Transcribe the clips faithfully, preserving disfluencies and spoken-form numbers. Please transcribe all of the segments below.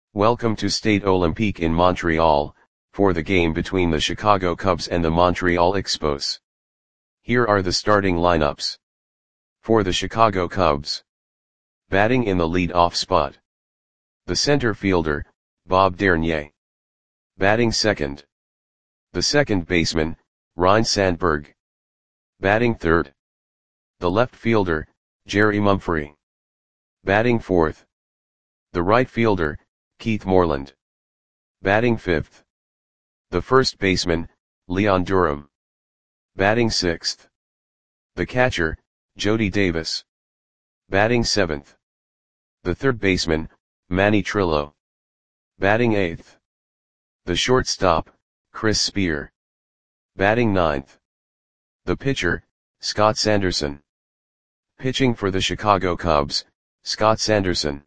Welcome to Stade Olympique in Montreal, for the game between the Chicago Cubs and the Montreal Expos. Here are the starting lineups. For the Chicago Cubs. Batting in the lead-off spot. The center fielder, Bob Dernier. Batting second. The second baseman, Ryne Sandberg. Batting third. The left fielder, Jerry Mumphrey. Batting fourth. The right fielder, Keith Moreland. Batting fifth. The first baseman, Leon Durham. Batting sixth. The catcher, Jody Davis. Batting seventh. The third baseman, Manny Trillo. Batting eighth. The shortstop, Chris Spear. Batting ninth. The pitcher, Scott Sanderson. Pitching for the Chicago Cubs, Scott Sanderson.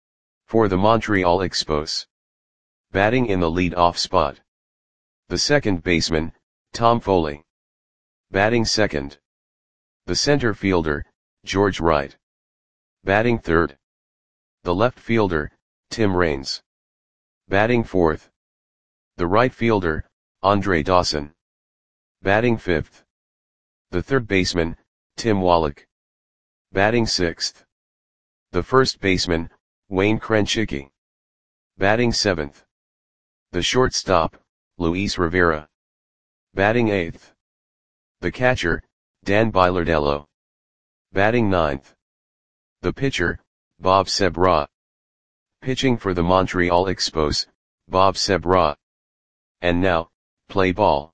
For the Montreal Expos. Batting in the lead-off spot. The second baseman, Tom Foley. Batting second. The center fielder, George Wright. Batting third. The left fielder, Tim Raines. Batting fourth. The right fielder, Andre Dawson. Batting fifth. The third baseman, Tim Wallach. Batting sixth. The first baseman, Wayne Krenchicki. Batting seventh. The shortstop, Luis Rivera. Batting eighth. The catcher, Dan Bilardello. Batting ninth. The pitcher, Bob Sebra. Pitching for the Montreal Expos, Bob Sebra. And now, play ball.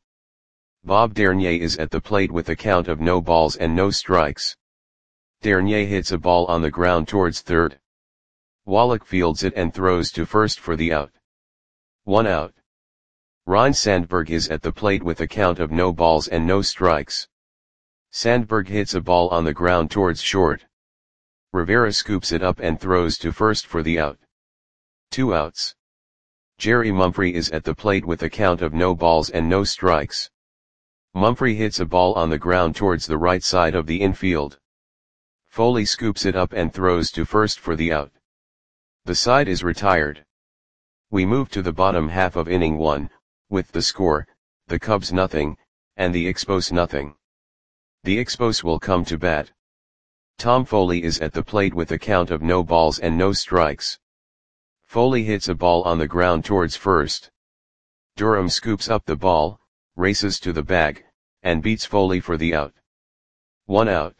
Bob Dernier is at the plate with a count of no balls and no strikes. Dernier hits a ball on the ground towards third. Wallach fields it and throws to first for the out. One out. Ryne Sandberg is at the plate with a count of no balls and no strikes. Sandberg hits a ball on the ground towards short. Rivera scoops it up and throws to first for the out. Two outs. Jerry Mumphrey is at the plate with a count of no balls and no strikes. Mumphrey hits a ball on the ground towards the right side of the infield. Foley scoops it up and throws to first for the out. The side is retired. We move to the bottom half of inning one, with the score, the Cubs nothing, and the Expos nothing. The Expos will come to bat. Tom Foley is at the plate with a count of no balls and no strikes. Foley hits a ball on the ground towards first. Durham scoops up the ball, races to the bag, and beats Foley for the out. One out.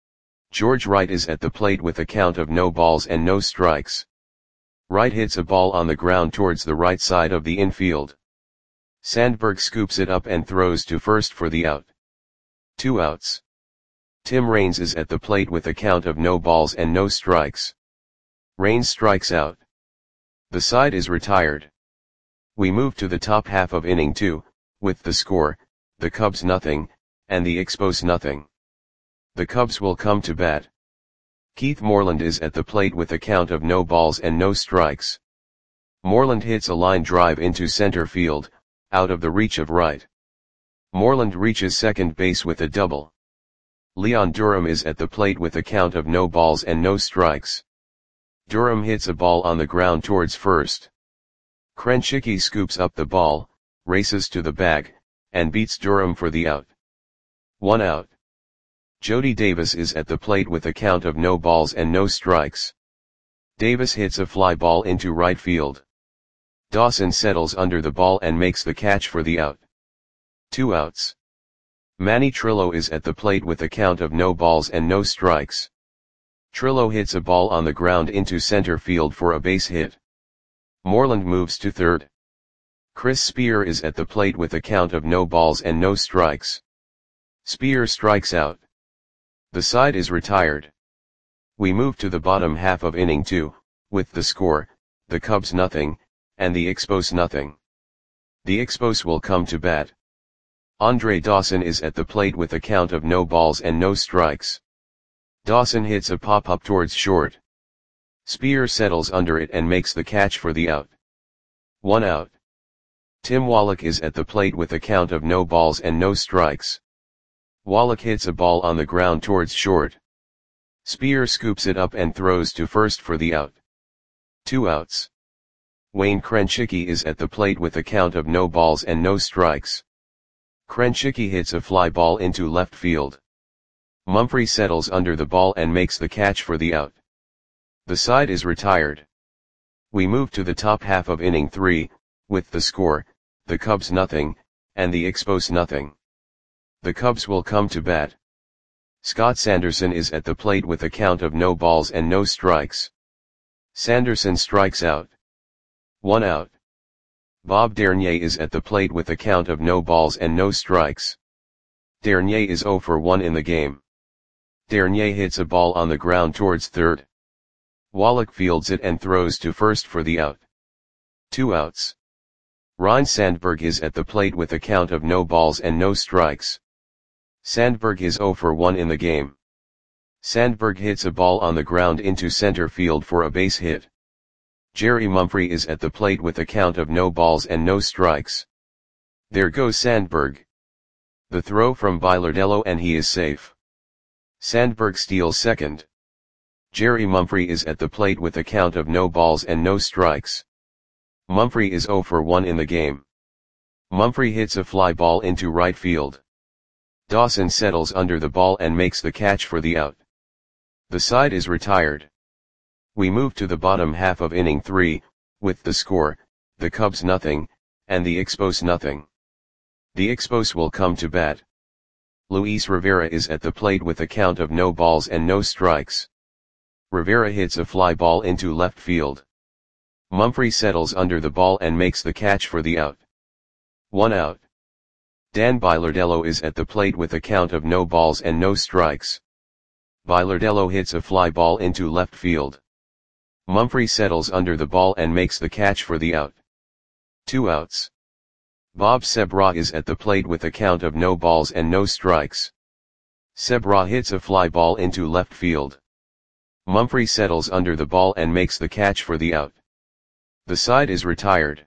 George Wright is at the plate with a count of no balls and no strikes. Wright hits a ball on the ground towards the right side of the infield. Sandberg scoops it up and throws to first for the out. Two outs. Tim Raines is at the plate with a count of no balls and no strikes. Raines strikes out. The side is retired. We move to the top half of inning two, with the score, the Cubs nothing, and the Expos nothing. The Cubs will come to bat. Keith Moreland is at the plate with a count of no balls and no strikes. Moreland hits a line drive into center field, out of the reach of Wright. Moreland reaches second base with a double. Leon Durham is at the plate with a count of no balls and no strikes. Durham hits a ball on the ground towards first. Krenchicki scoops up the ball, races to the bag, and beats Durham for the out. One out. Jody Davis is at the plate with a count of no balls and no strikes. Davis hits a fly ball into right field. Dawson settles under the ball and makes the catch for the out. Two outs. Manny Trillo is at the plate with a count of no balls and no strikes. Trillo hits a ball on the ground into center field for a base hit. Moreland moves to third. Chris Spear is at the plate with a count of no balls and no strikes. Spear strikes out. The side is retired. We move to the bottom half of inning two, with the score, the Cubs nothing, and the Expos nothing. The Expos will come to bat. Andre Dawson is at the plate with a count of no balls and no strikes. Dawson hits a pop-up towards short. Spear settles under it and makes the catch for the out. One out. Tim Wallach is at the plate with a count of no balls and no strikes. Wallach hits a ball on the ground towards short. Spear scoops it up and throws to first for the out. Two outs. Wayne Krenchicki is at the plate with a count of no balls and no strikes. Krenchicki hits a fly ball into left field. Mumphrey settles under the ball and makes the catch for the out. The side is retired. We move to the top half of inning three, with the score, the Cubs nothing, and the Expos nothing. The Cubs will come to bat. Scott Sanderson is at the plate with a count of no balls and no strikes. Sanderson strikes out. One out. Bob Dernier is at the plate with a count of no balls and no strikes. Dernier is zero for one in the game. Dernier hits a ball on the ground towards third. Wallach fields it and throws to first for the out. Two outs. Ryne Sandberg is at the plate with a count of no balls and no strikes. Sandberg is zero for one in the game. Sandberg hits a ball on the ground into center field for a base hit. Jerry Mumphrey is at the plate with a count of no balls and no strikes. There goes Sandberg. The throw from Bilardello and he is safe. Sandberg steals second. Jerry Mumphrey is at the plate with a count of no balls and no strikes. Mumphrey is zero for one in the game. Mumphrey hits a fly ball into right field. Dawson settles under the ball and makes the catch for the out. The side is retired. We move to the bottom half of inning three, with the score, the Cubs nothing, and the Expos nothing. The Expos will come to bat. Luis Rivera is at the plate with a count of no balls and no strikes. Rivera hits a fly ball into left field. Mumphrey settles under the ball and makes the catch for the out. One out. Dan Bilardello is at the plate with a count of no balls and no strikes. Bilardello hits a fly ball into left field. Mumphrey settles under the ball and makes the catch for the out. Two outs. Bob Sebra is at the plate with a count of no balls and no strikes. Sebra hits a fly ball into left field. Mumphrey settles under the ball and makes the catch for the out. The side is retired.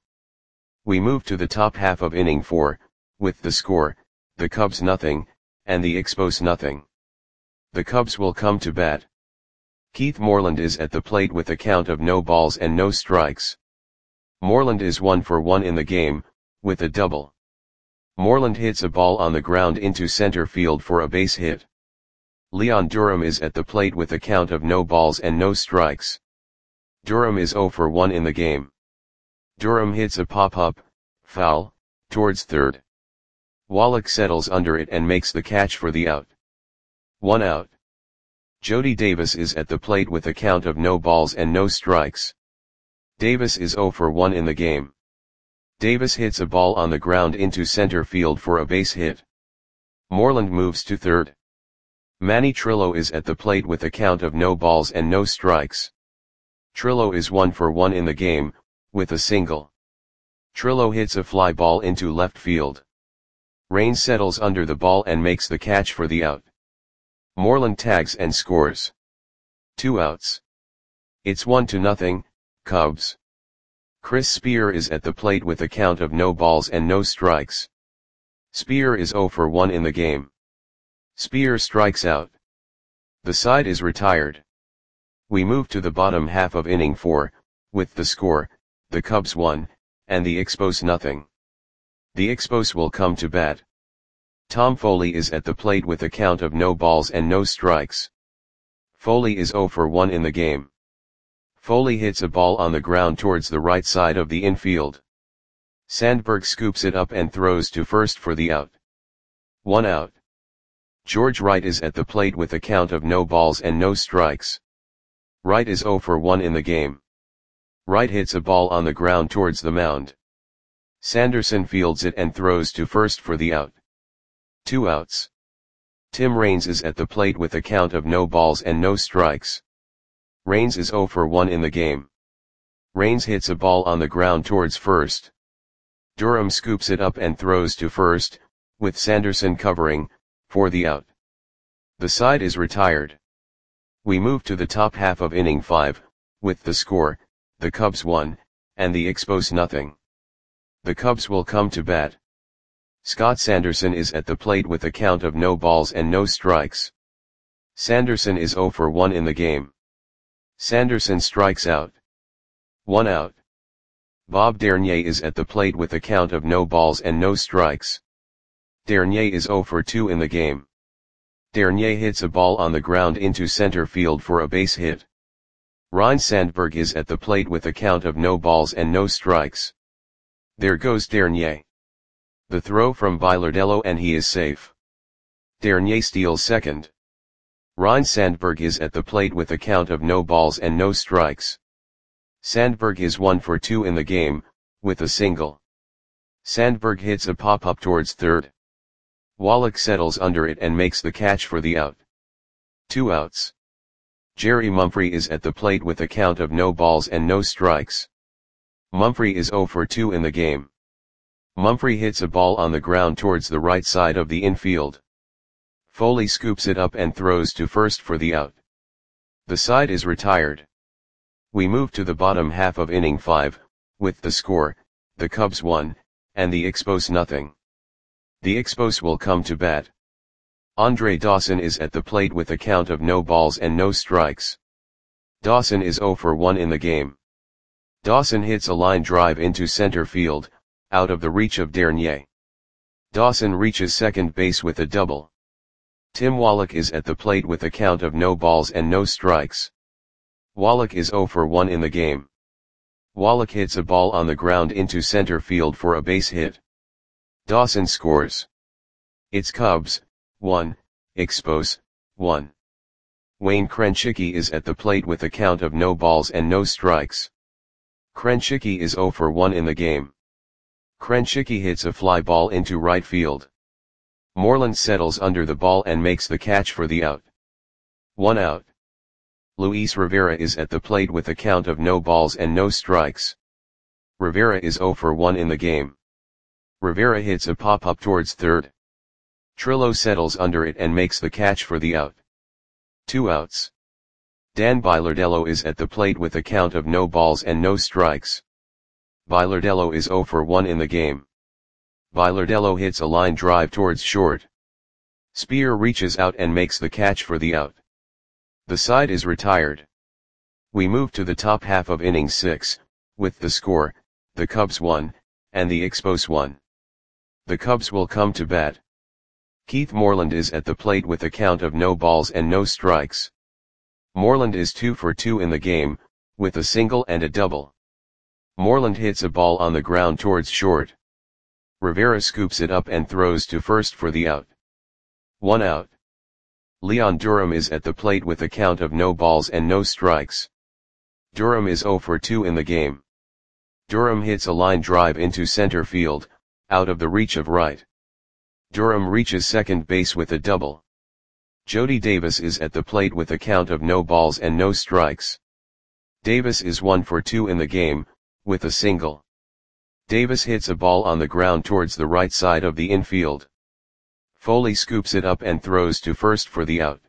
We move to the top half of inning four, with the score, the Cubs nothing, and the Expos nothing. The Cubs will come to bat. Keith Moreland is at the plate with a count of no balls and no strikes. Moreland is one for one in the game, with a double. Moreland hits a ball on the ground into center field for a base hit. Leon Durham is at the plate with a count of no balls and no strikes. Durham is zero for one in the game. Durham hits a pop-up, foul, towards third. Wallach settles under it and makes the catch for the out. One out. Jody Davis is at the plate with a count of no balls and no strikes. Davis is zero for one in the game. Davis hits a ball on the ground into center field for a base hit. Moreland moves to third. Manny Trillo is at the plate with a count of no balls and no strikes. Trillo is one for one in the game, with a single. Trillo hits a fly ball into left field. Raines settles under the ball and makes the catch for the out. Moreland tags and scores. Two outs. It's one to nothing, Cubs. Chris Spear is at the plate with a count of no balls and no strikes. Spear is zero for one in the game. Spear strikes out. The side is retired. We move to the bottom half of inning four, with the score, the Cubs one, and the Expos nothing. The Expos will come to bat. Tom Foley is at the plate with a count of no balls and no strikes. Foley is zero for one in the game. Foley hits a ball on the ground towards the right side of the infield. Sandberg scoops it up and throws to first for the out. One out. George Wright is at the plate with a count of no balls and no strikes. Wright is zero for one in the game. Wright hits a ball on the ground towards the mound. Sanderson fields it and throws to first for the out. Two outs. Tim Raines is at the plate with a count of no balls and no strikes. Raines is zero for one in the game. Raines hits a ball on the ground towards first. Durham scoops it up and throws to first, with Sanderson covering, for the out. The side is retired. We move to the top half of inning five, with the score, the Cubs one, and the Expos nothing. The Cubs will come to bat. Scott Sanderson is at the plate with a count of no balls and no strikes. Sanderson is zero for one in the game. Sanderson strikes out. One out. Bob Dernier is at the plate with a count of no balls and no strikes. Dernier is zero for two in the game. Dernier hits a ball on the ground into center field for a base hit. Ryne Sandberg is at the plate with a count of no balls and no strikes. There goes Dernier. The throw from Bilardello and he is safe. Dernier steals second. Ryne Sandberg is at the plate with a count of no balls and no strikes. Sandberg is one for two in the game, with a single. Sandberg hits a pop-up towards third. Wallach settles under it and makes the catch for the out. Two outs. Jerry Mumphrey is at the plate with a count of no balls and no strikes. Mumphrey is zero for two in the game. Mumphrey hits a ball on the ground towards the right side of the infield. Foley scoops it up and throws to first for the out. The side is retired. We move to the bottom half of inning five, with the score, the Cubs one, and the Expos nothing. The Expos will come to bat. Andre Dawson is at the plate with a count of no balls and no strikes. Dawson is zero for one in the game. Dawson hits a line drive into center field, out of the reach of Dernier. Dawson reaches second base with a double. Tim Wallach is at the plate with a count of no balls and no strikes. Wallach is zero for one in the game. Wallach hits a ball on the ground into center field for a base hit. Dawson scores. It's Cubs, one, Expos, one. Wayne Krenchicki is at the plate with a count of no balls and no strikes. Krenchicki is zero for one in the game. Krenchicki hits a fly ball into right field. Moreland settles under the ball and makes the catch for the out. One out. Luis Rivera is at the plate with a count of no balls and no strikes. Rivera is zero for one in the game. Rivera hits a pop-up towards third. Trillo settles under it and makes the catch for the out. Two outs. Dan Bilardello is at the plate with a count of no balls and no strikes. Bilardello is zero for one in the game. Bilardello hits a line drive towards short. Spear reaches out and makes the catch for the out. The side is retired. We move to the top half of inning six, with the score, the Cubs one, and the Expos one. The Cubs will come to bat. Keith Moreland is at the plate with a count of no balls and no strikes. Moreland is two for two in the game, with a single and a double. Moreland hits a ball on the ground towards short. Rivera scoops it up and throws to first for the out. One out. Leon Durham is at the plate with a count of no balls and no strikes. Durham is zero for two in the game. Durham hits a line drive into center field, out of the reach of right. Durham reaches second base with a double. Jody Davis is at the plate with a count of no balls and no strikes. Davis is one for two in the game, with a single. Davis hits a ball on the ground towards the right side of the infield. Foley scoops it up and throws to first for the out.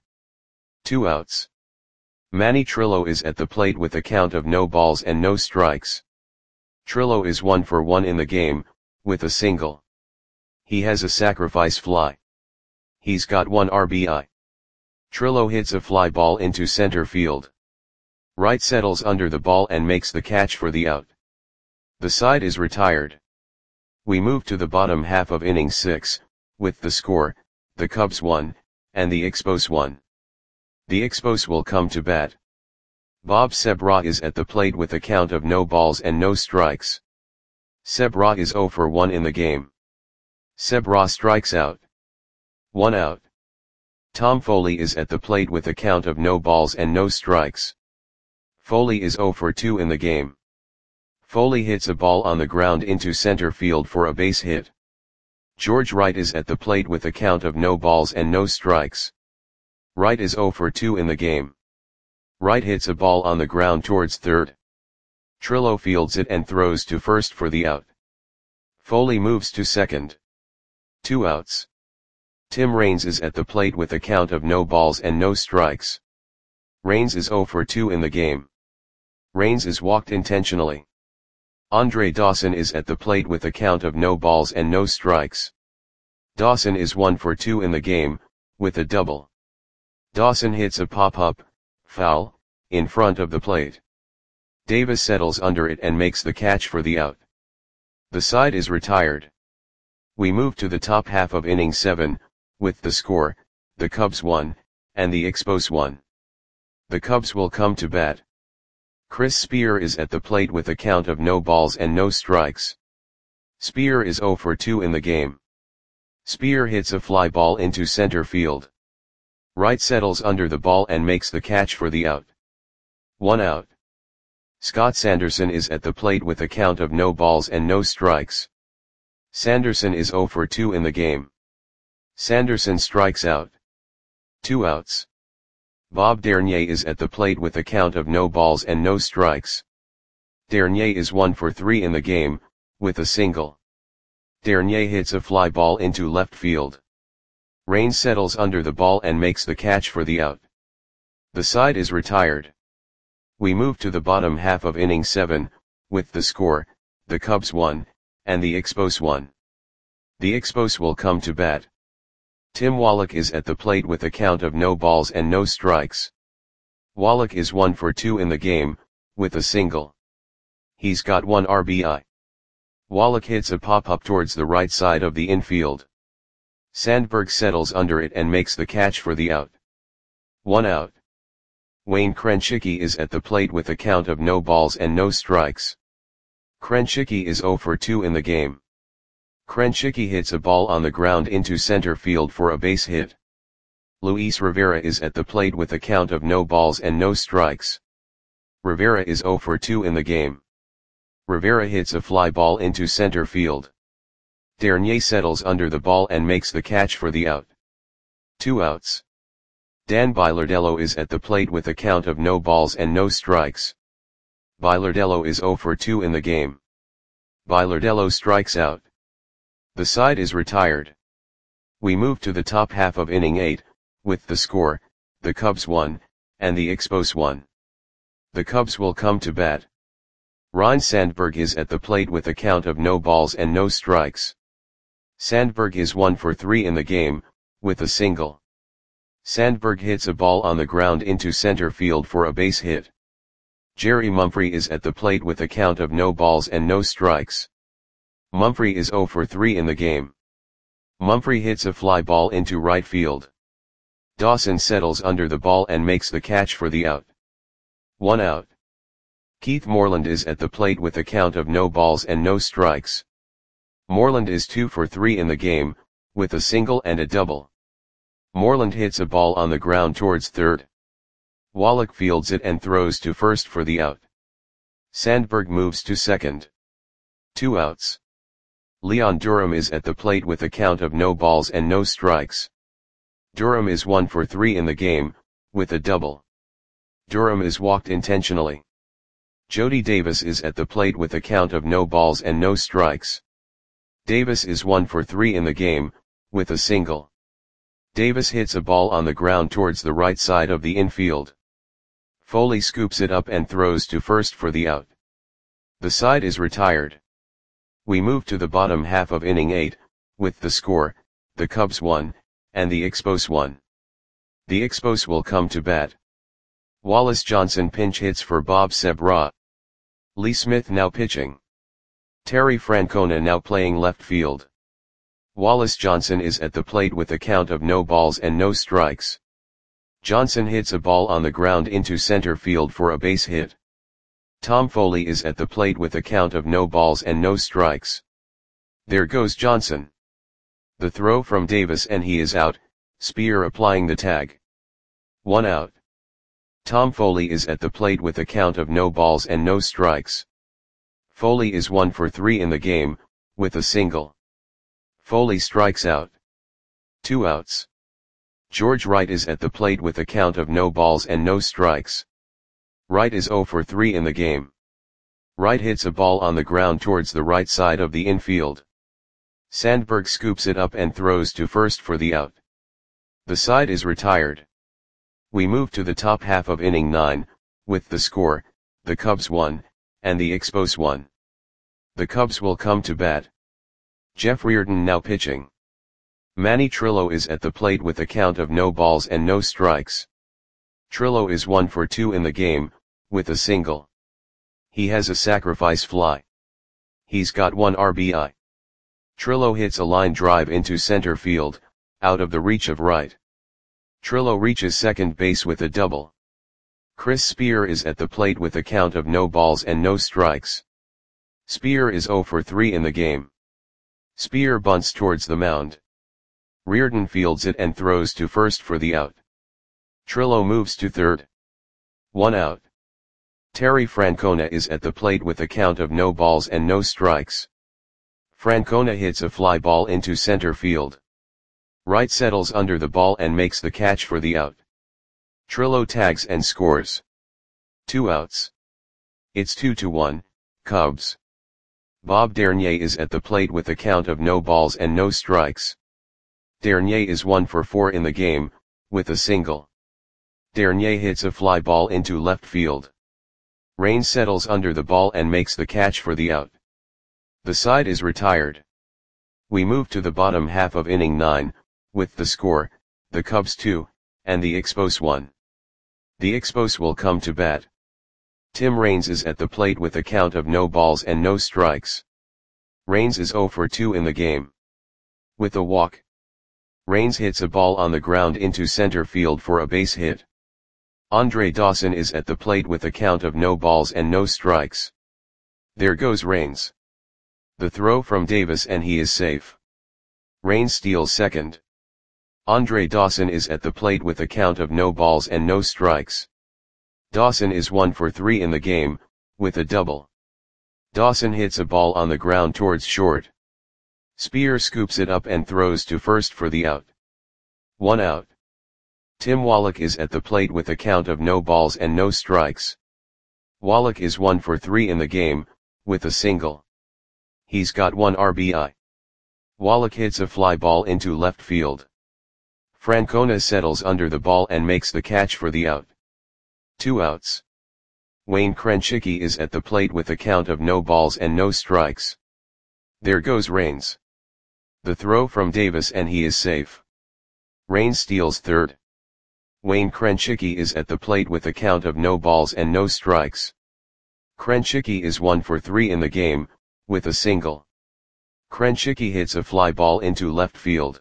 Two outs. Manny Trillo is at the plate with a count of no balls and no strikes. Trillo is one for one in the game, with a single. He has a sacrifice fly. He's got one R B I. Trillo hits a fly ball into center field. Wright settles under the ball and makes the catch for the out. The side is retired. We move to the bottom half of inning six, with the score, the Cubs one, and the Expos one. The Expos will come to bat. Bob Sebra is at the plate with a count of no balls and no strikes. Sebra is zero for one in the game. Sebra strikes out. One out. Tom Foley is at the plate with a count of no balls and no strikes. Foley is zero for two in the game. Foley hits a ball on the ground into center field for a base hit. George Wright is at the plate with a count of no balls and no strikes. Wright is zero for two in the game. Wright hits a ball on the ground towards third. Trillo fields it and throws to first for the out. Foley moves to second. Two outs. Tim Raines is at the plate with a count of no balls and no strikes. Raines is zero for two in the game. Raines is walked intentionally. Andre Dawson is at the plate with a count of no balls and no strikes. Dawson is one for two in the game, with a double. Dawson hits a pop-up, foul, in front of the plate. Davis settles under it and makes the catch for the out. The side is retired. We move to the top half of inning seven, with the score, the Cubs one, and the Expos one. The Cubs will come to bat. Chris Spear is at the plate with a count of no balls and no strikes. Spear is oh for two in the game. Spear hits a fly ball into center field. Wright settles under the ball and makes the catch for the out. One out. Scott Sanderson is at the plate with a count of no balls and no strikes. Sanderson is oh for two in the game. Sanderson strikes out. Two outs. Bob Dernier is at the plate with a count of no balls and no strikes. Dernier is one for three in the game, with a single. Dernier hits a fly ball into left field. Raines settles under the ball and makes the catch for the out. The side is retired. We move to the bottom half of inning seven, with the score, the Cubs one, and the Expos one. The Expos will come to bat. Tim Wallach is at the plate with a count of no balls and no strikes. Wallach is one for two in the game, with a single. He's got one R B I. Wallach hits a pop-up towards the right side of the infield. Sandberg settles under it and makes the catch for the out. One out. Wayne Krenchicki is at the plate with a count of no balls and no strikes. Krenchicki is oh for two in the game. Krenchicki hits a ball on the ground into center field for a base hit. Luis Rivera is at the plate with a count of no balls and no strikes. Rivera is oh for two in the game. Rivera hits a fly ball into center field. Dernier settles under the ball and makes the catch for the out. Two outs. Dan Bilardello is at the plate with a count of no balls and no strikes. Bilardello is oh for two in the game. Bilardello strikes out. The side is retired. We move to the top half of inning eight, with the score, the Cubs one, and the Expos one. The Cubs will come to bat. Ryne Sandberg is at the plate with a count of no balls and no strikes. Sandberg is one for three in the game, with a single. Sandberg hits a ball on the ground into center field for a base hit. Jerry Mumphrey is at the plate with a count of no balls and no strikes. Mumphrey is oh for three in the game. Mumphrey hits a fly ball into right field. Dawson settles under the ball and makes the catch for the out. One out. Keith Moreland is at the plate with a count of no balls and no strikes. Moreland is two for three in the game, with a single and a double. Moreland hits a ball on the ground towards third. Wallach fields it and throws to first for the out. Sandberg moves to second. Two outs. Leon Durham is at the plate with a count of no balls and no strikes. Durham is one for three in the game, with a double. Durham is walked intentionally. Jody Davis is at the plate with a count of no balls and no strikes. Davis is one for three in the game, with a single. Davis hits a ball on the ground towards the right side of the infield. Foley scoops it up and throws to first for the out. The side is retired. We move to the bottom half of inning eight, with the score, the Cubs one, and the Expos one. The Expos will come to bat. Wallace Johnson pinch hits for Bob Sebra. Lee Smith now pitching. Terry Francona now playing left field. Wallace Johnson is at the plate with a count of no balls and no strikes. Johnson hits a ball on the ground into center field for a base hit. Tom Foley is at the plate with a count of no balls and no strikes. There goes Johnson. The throw from Davis and he is out, Spear applying the tag. One out. Tom Foley is at the plate with a count of no balls and no strikes. Foley is one for three in the game, with a single. Foley strikes out. Two outs. George Wright is at the plate with a count of no balls and no strikes. Wright is oh for three in the game. Wright hits a ball on the ground towards the right side of the infield. Sandberg scoops it up and throws to first for the out. The side is retired. We move to the top half of inning nine, with the score, the Cubs one, and the Expos one. The Cubs will come to bat. Jeff Reardon now pitching. Manny Trillo is at the plate with a count of no balls and no strikes. Trillo is one for two in the game, with a single. He has a sacrifice fly. He's got one R B I. Trillo hits a line drive into center field, out of the reach of right. Trillo reaches second base with a double. Chris Spear is at the plate with a count of no balls and no strikes. Spear is zero for three in the game. Spear bunts towards the mound. Reardon fields it and throws to first for the out. Trillo moves to third. One out. Terry Francona is at the plate with a count of no balls and no strikes. Francona hits a fly ball into center field. Wright settles under the ball and makes the catch for the out. Trillo tags and scores. Two outs. It's two to one, Cubs. Bob Dernier is at the plate with a count of no balls and no strikes. Dernier is one for four in the game, with a single. Dernier hits a fly ball into left field. Raines settles under the ball and makes the catch for the out. The side is retired. We move to the bottom half of inning nine, with the score, the Cubs two, and the Expos one. The Expos will come to bat. Tim Raines is at the plate with a count of no balls and no strikes. Raines is zero for two in the game. With a walk. Raines hits a ball on the ground into center field for a base hit. Andre Dawson is at the plate with a count of no balls and no strikes. There goes Raines. The throw from Davis and he is safe. Raines steals second. Andre Dawson is at the plate with a count of no balls and no strikes. Dawson is one for three in the game, with a double. Dawson hits a ball on the ground towards short. Spear scoops it up and throws to first for the out. One out. Tim Wallach is at the plate with a count of no balls and no strikes. Wallach is one for three in the game, with a single. He's got one R B I. Wallach hits a fly ball into left field. Francona settles under the ball and makes the catch for the out. Two outs. Wayne Krenchicki is at the plate with a count of no balls and no strikes. There goes Raines. The throw from Davis and he is safe. Raines steals third. Wayne Krenchicki is at the plate with a count of no balls and no strikes. Krenchicki is one for three in the game, with a single. Krenchicki hits a fly ball into left field.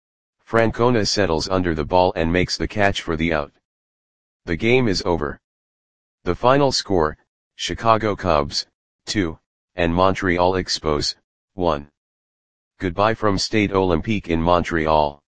Francona settles under the ball and makes the catch for the out. The game is over. The final score, Chicago Cubs, two, and Montreal Expos, one. Goodbye from Stade Olympique in Montreal.